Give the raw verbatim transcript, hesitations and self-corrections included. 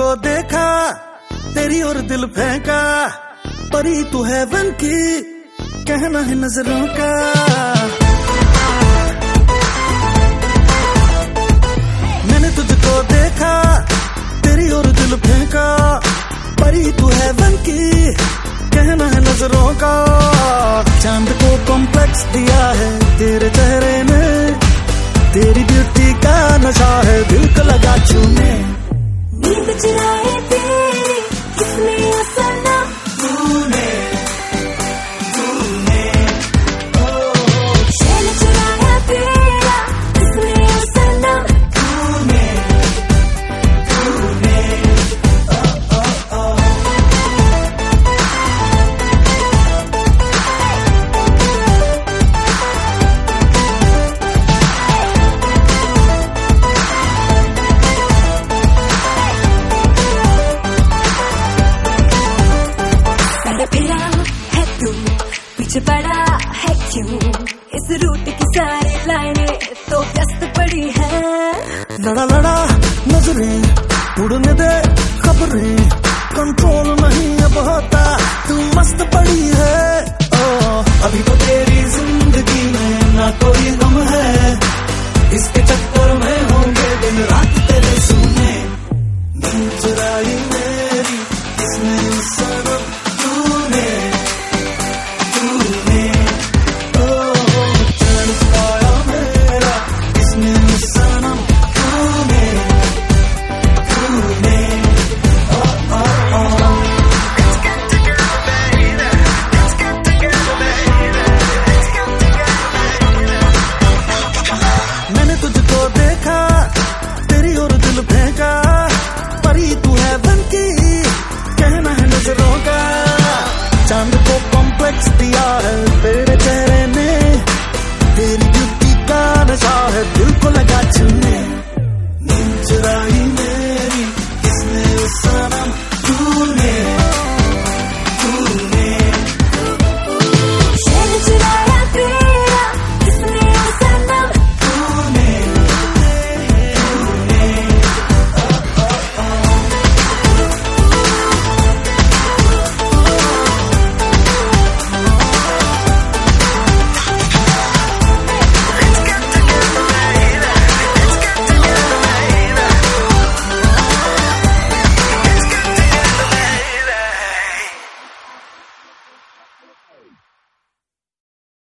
देखा तेरी और दिल फेंका, परी तू है बन की कहना है नजरों का। मैंने तुझको देखा तेरी और दिल फेंका, परी तू है बन की कहना है नजरों का। चांद को कॉम्प्लेक्स दिया है तेरे चेहरे ने, तेरी ब्यूटी का नशा है दिल को लगा छूने। नींद चुराए तेरी किसने ओ सनम, तूने तूने चैन चुराया तेरा किसने ओ सनम, तूने तूने ओ ओ ओ। पीछे पड़ा है क्यों इस रूट की सारी लाइनें तो व्यस्त पड़ी है। लड़ा लड़ा नजरें